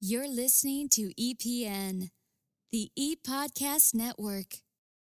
You're listening to EPN, the ePodcast Network.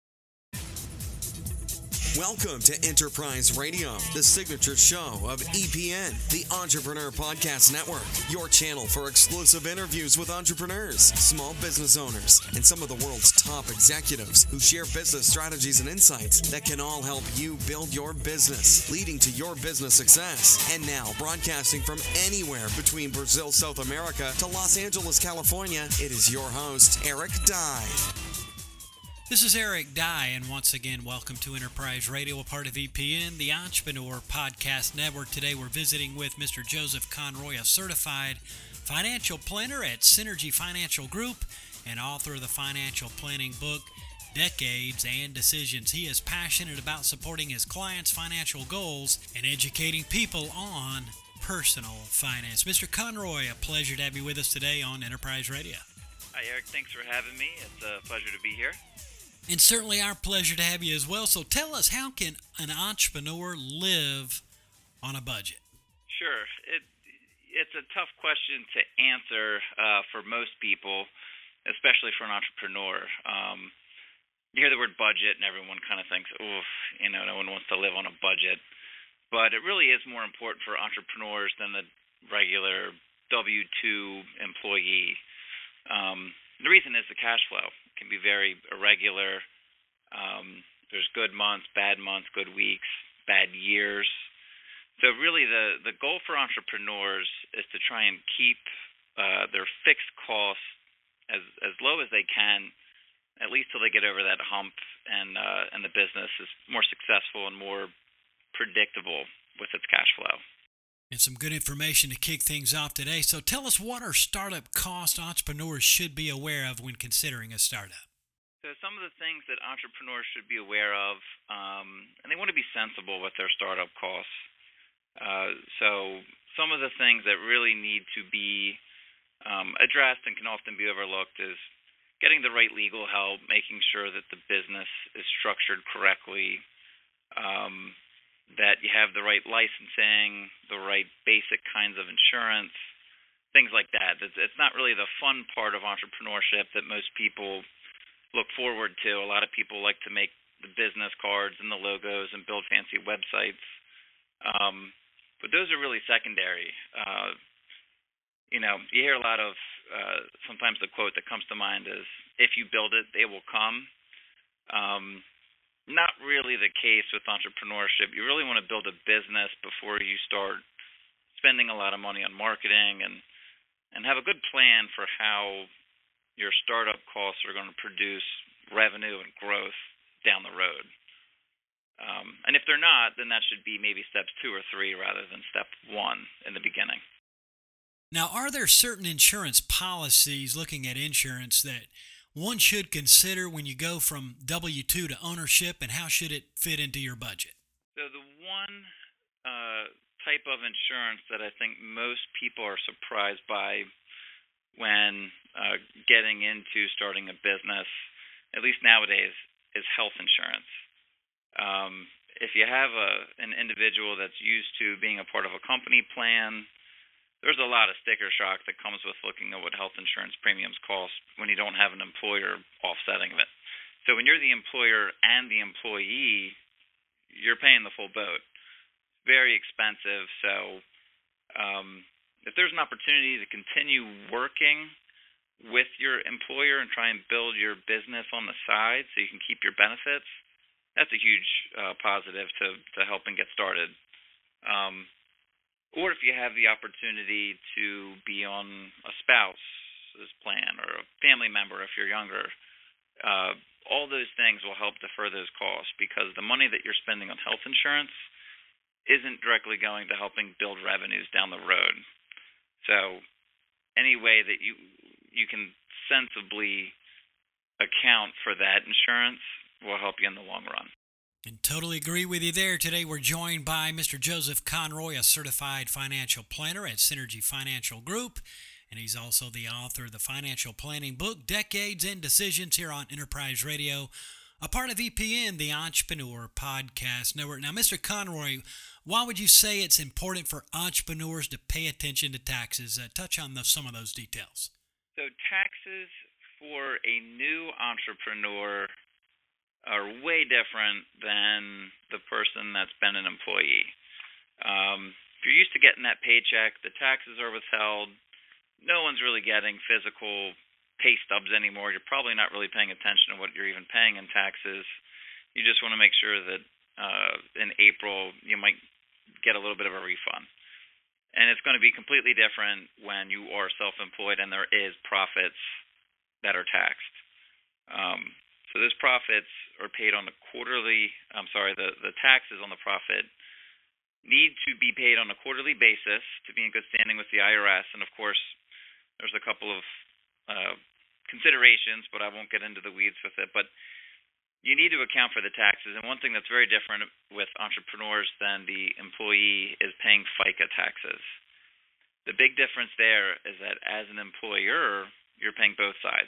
Welcome to Enterprise Radio, the signature show of EPN, the Entrepreneur Podcast Network, your channel for exclusive interviews with entrepreneurs, small business owners, and some of the world's top executives who share business strategies and insights that can all help you build your business, leading to your business success. And now, broadcasting from anywhere between Brazil, South America to Los Angeles, California, it is your host, Eric Dye. This is Eric Dye, and once again, welcome to Enterprise Radio, a part of EPN, the Entrepreneur Podcast Network. Today, we're visiting with Mr. Joseph Conroy, a certified financial planner at Synergy Financial Group and author of the financial planning book, Decades and Decisions. He is passionate about supporting his clients' financial goals and educating people on personal finance. Mr. Conroy, a pleasure to have you with us today on Enterprise Radio. Hi, Eric. Thanks for having me. It's a pleasure to be here. And certainly our pleasure to have you as well. So tell us, how can an entrepreneur live on a budget? Sure. It's a tough question to answer for most people, especially for an entrepreneur. You hear the word budget and everyone kind of thinks, oof, no one wants to live on a budget. But it really is more important for entrepreneurs than the regular W-2 employee. The reason is the cash flow can be very irregular. There's good months, bad months, good weeks, bad years. So really the goal for entrepreneurs is to try and keep their fixed costs as low as they can, at least till they get over that hump and the business is more successful and more predictable with its cash flow. And some good information to kick things off today. So tell us, what are startup costs entrepreneurs should be aware of when considering a startup? So some of the things that entrepreneurs should be aware of, and they want to be sensible with their startup costs. So some of the things that really need to be addressed and can often be overlooked is getting the right legal help, making sure that the business is structured correctly, that you have the right licensing, the right basic kinds of insurance, things like that. It's not really the fun part of entrepreneurship that most people look forward to. A lot of people like to make the business cards and the logos and build fancy websites. But those are really secondary. You hear a lot of, sometimes the quote that comes to mind is, if you build it, they will come. Not really the case with entrepreneurship. You really want to build a business before you start spending a lot of money on marketing and have a good plan for how your startup costs are going to produce revenue and growth down the road. And if they're not, then that should be maybe steps 2 or 3 rather than step 1 in the beginning. Now, are there certain insurance policies, looking at insurance, that one should consider when you go from W-2 to ownership, and how should it fit into your budget? So the one type of insurance that I think most people are surprised by when getting into starting a business, at least nowadays, is health insurance. If you have an individual that's used to being a part of a company plan, there's a lot of sticker shock that comes with looking at what health insurance premiums cost when you don't have an employer offsetting it. So when you're the employer and the employee, you're paying the full boat. Very expensive. So if there's an opportunity to continue working with your employer and try and build your business on the side so you can keep your benefits, that's a huge positive to helping get started. Or if you have the opportunity to be on a spouse's plan or a family member if you're younger, all those things will help defer those costs, because the money that you're spending on health insurance isn't directly going to helping build revenues down the road. So any way that you can sensibly account for that insurance will help you in the long run. And totally agree with you there. Today we're joined by Mr. Joseph Conroy, a certified financial planner at Synergy Financial Group, and he's also the author of the financial planning book, Decades and Decisions, here on Enterprise Radio, a part of EPN, the Entrepreneur Podcast Network. Now, Mr. Conroy, why would you say it's important for entrepreneurs to pay attention to taxes? Touch on some of those details. So taxes for a new entrepreneur are way different than the person that's been an employee. If you're used to getting that paycheck, the taxes are withheld. No one's really getting physical pay stubs anymore. You're probably not really paying attention to what you're even paying in taxes. You just want to make sure that in April you might get a little bit of a refund. And it's going to be completely different when you are self-employed and there is profits that are taxed. So those profits are paid on a quarterly, the taxes on the profit need to be paid on a quarterly basis to be in good standing with the IRS. And of course, there's a couple of considerations, but I won't get into the weeds with it. But you need to account for the taxes. And one thing that's very different with entrepreneurs than the employee is paying FICA taxes. The big difference there is that as an employer, you're paying both sides.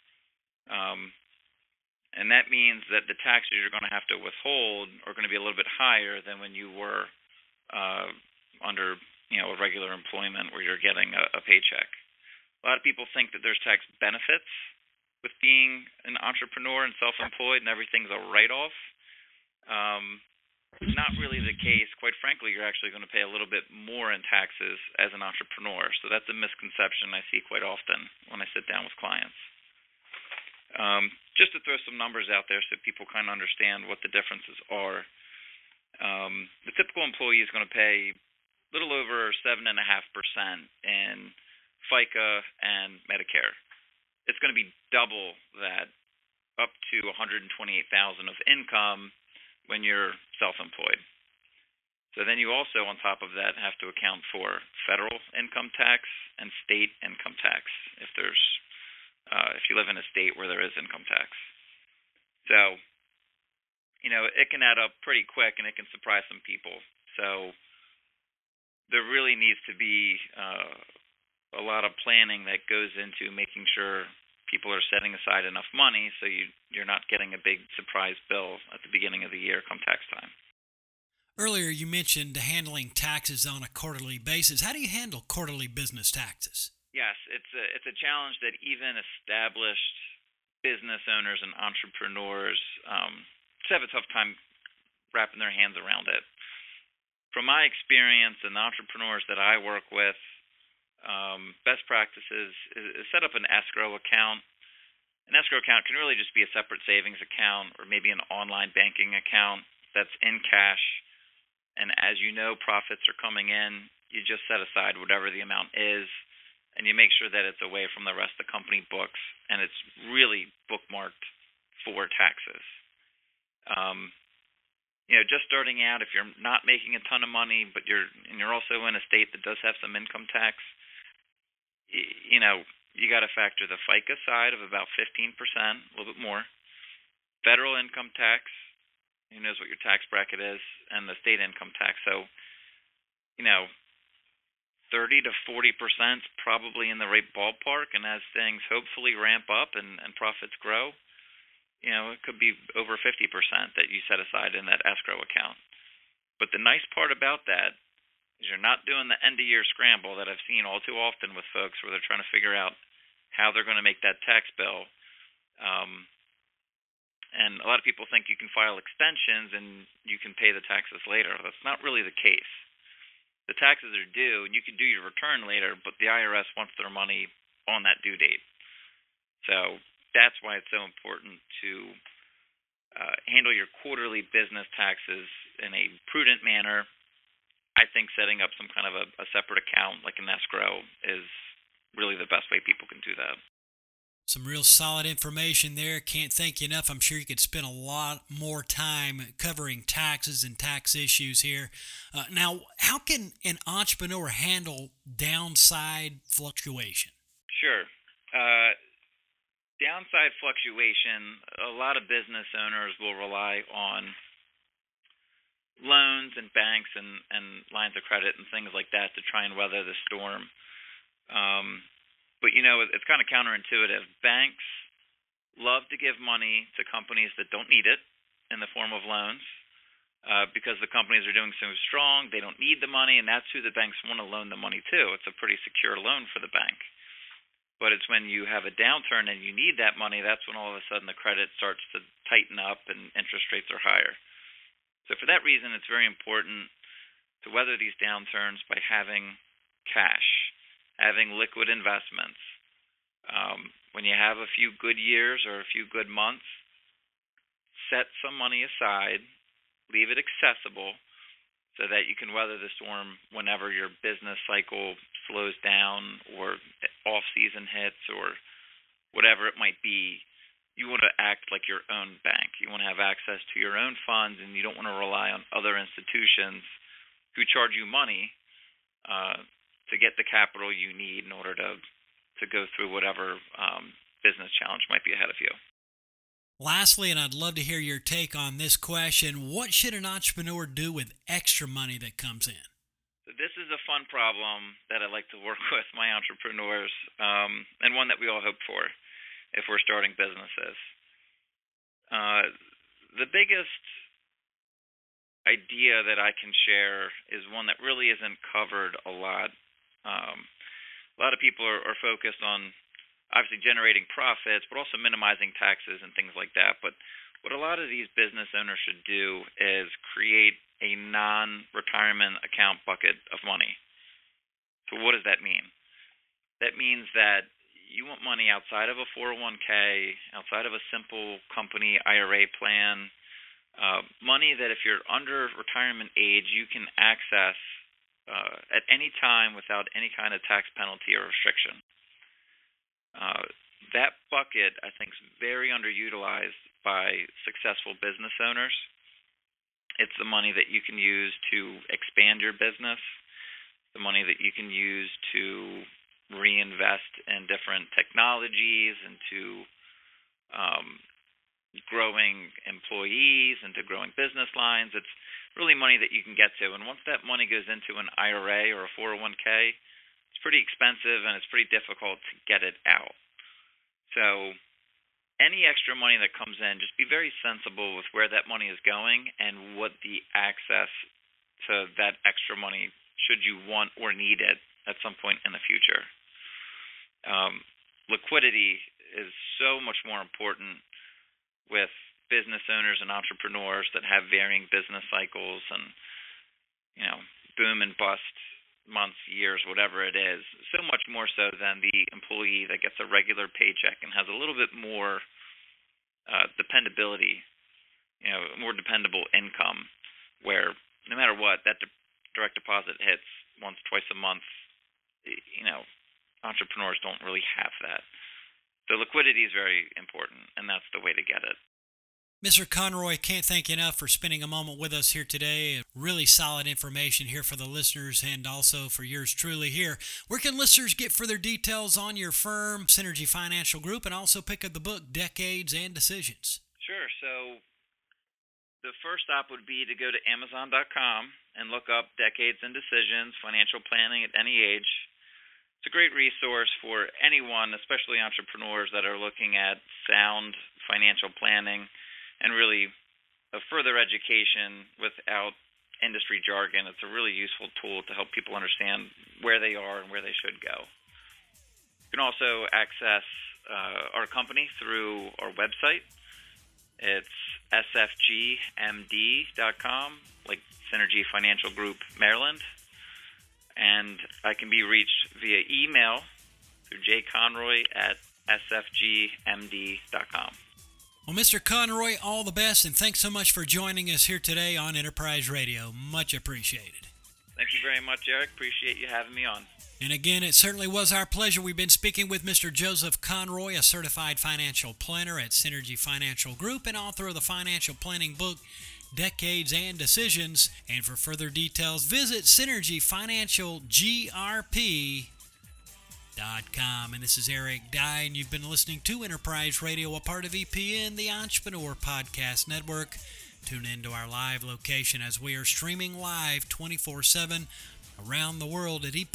And that means that the taxes you're going to have to withhold are going to be a little bit higher than when you were under a regular employment where you're getting a paycheck. A lot of people think that there's tax benefits with being an entrepreneur and self-employed and everything's a write-off. Not really the case. Quite frankly, you're actually going to pay a little bit more in taxes as an entrepreneur. So that's a misconception I see quite often when I sit down with clients. Just to throw some numbers out there so people kind of understand what the differences are. The typical employee is going to pay a little over 7.5% in FICA and Medicare. It's going to be double that, up to $128,000 of income when you're self-employed. So then you also, on top of that, have to account for federal income tax and state income tax if you live in a state where there is income tax. So, it can add up pretty quick and it can surprise some people. So there really needs to be a lot of planning that goes into making sure people are setting aside enough money so you're not getting a big surprise bill at the beginning of the year come tax time. Earlier you mentioned handling taxes on a quarterly basis. How do you handle quarterly business taxes? Yes, it's a challenge that even established business owners and entrepreneurs have a tough time wrapping their hands around it. From my experience and the entrepreneurs that I work with, best practices is set up an escrow account. An escrow account can really just be a separate savings account or maybe an online banking account that's in cash. And as you know, profits are coming in, you just set aside whatever the amount is, and you make sure that it's away from the rest of the company books, and it's really bookmarked for taxes. Just starting out, if you're not making a ton of money, but you're also in a state that does have some income tax, you got to factor the FICA side of about 15%, a little bit more, federal income tax, who knows what your tax bracket is, and the state income tax. So, 30 to 40% is probably in the right ballpark, and as things hopefully ramp up and profits grow, it could be over 50% that you set aside in that escrow account. But the nice part about that is you're not doing the end-of-year scramble that I've seen all too often with folks where they're trying to figure out how they're going to make that tax bill. And a lot of people think you can file extensions and you can pay the taxes later. That's not really the case. The taxes are due, and you can do your return later, but the IRS wants their money on that due date. So that's why it's so important to handle your quarterly business taxes in a prudent manner. I think setting up some kind of a separate account like an escrow is really the best way people can do that. Some real solid information there. Can't thank you enough. I'm sure you could spend a lot more time covering taxes and tax issues here. Now, how can an entrepreneur handle downside fluctuation? Sure. Downside fluctuation, a lot of business owners will rely on loans and banks and lines of credit and things like that to try and weather the storm. But, it's kind of counterintuitive. Banks love to give money to companies that don't need it in the form of loans because the companies are doing so strong, they don't need the money, and that's who the banks want to loan the money to. It's a pretty secure loan for the bank. But it's when you have a downturn and you need that money, that's when all of a sudden the credit starts to tighten up and interest rates are higher. So for that reason, it's very important to weather these downturns by having cash, having liquid investments. When you have a few good years or a few good months, set some money aside, leave it accessible so that you can weather the storm whenever your business cycle slows down or off-season hits or whatever it might be. You want to act like your own bank. You want to have access to your own funds, and you don't want to rely on other institutions who charge you money to get the capital you need in order to go through whatever business challenge might be ahead of you. Lastly, and I'd love to hear your take on this question, what should an entrepreneur do with extra money that comes in? This is a fun problem that I like to work with my entrepreneurs, and one that we all hope for if we're starting businesses. The biggest idea that I can share is one that really isn't covered a lot. A lot of people are focused on obviously generating profits, but also minimizing taxes and things like that. But what a lot of these business owners should do is create a non-retirement account bucket of money. So what does that mean? That means that you want money outside of a 401k, outside of a simple company IRA plan, money that if you're under retirement age, you can access at any time without any kind of tax penalty or restriction. That bucket, I think, is very underutilized by successful business owners. It's the money that you can use to expand your business, the money that you can use to reinvest in different technologies, into growing employees, into growing business lines. It's really money that you can get to. And once that money goes into an IRA or a 401k, it's pretty expensive and it's pretty difficult to get it out. So any extra money that comes in, just be very sensible with where that money is going and what the access to that extra money should you want or need it at some point in the future. Liquidity is so much more important with business owners and entrepreneurs that have varying business cycles and, boom and bust months, years, whatever it is, so much more so than the employee that gets a regular paycheck and has a little bit more dependability, more dependable income, where no matter what, that direct deposit hits once, twice a month. Entrepreneurs don't really have that. So liquidity is very important, and that's the way to get it. Mr. Conroy, can't thank you enough for spending a moment with us here today. Really solid information here for the listeners and also for yours truly here. Where can listeners get further details on your firm, Synergy Financial Group, and also pick up the book, Decades and Decisions? Sure. So the first stop would be to go to Amazon.com and look up Decades and Decisions, Financial Planning at Any Age. It's a great resource for anyone, especially entrepreneurs that are looking at sound financial planning and really a further education without industry jargon. It's a really useful tool to help people understand where they are and where they should go. You can also access our company through our website. It's sfgmd.com, like Synergy Financial Group, Maryland. And I can be reached via email through jconroy@sfgmd.com. Well, Mr. Conroy, all the best, and thanks so much for joining us here today on Enterprise Radio. Much appreciated. Thank you very much, Eric. Appreciate you having me on. And again, it certainly was our pleasure. We've been speaking with Mr. Joseph Conroy, a certified financial planner at Synergy Financial Group and author of the financial planning book, Decades and Decisions. And for further details, visit synergyfinancialgrp.com. And this is Eric Dye, and you've been listening to Enterprise Radio, a part of EPN, the Entrepreneur Podcast Network. Tune into our live location as we are streaming live 24/7 around the world at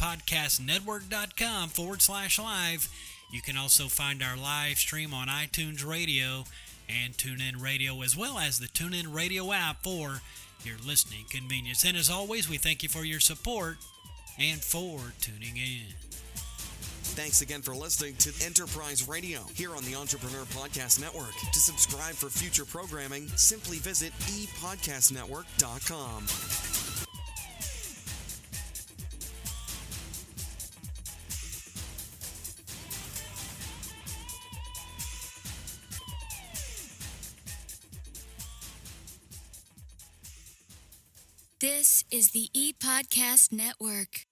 epodcastnetwork.com/live. You can also find our live stream on iTunes Radio and TuneIn Radio, as well as the TuneIn Radio app for your listening convenience. And as always, we thank you for your support and for tuning in. Thanks again for listening to Enterprise Radio here on the Entrepreneur Podcast Network. To subscribe for future programming, simply visit epodcastnetwork.com. This is the ePodcast Network.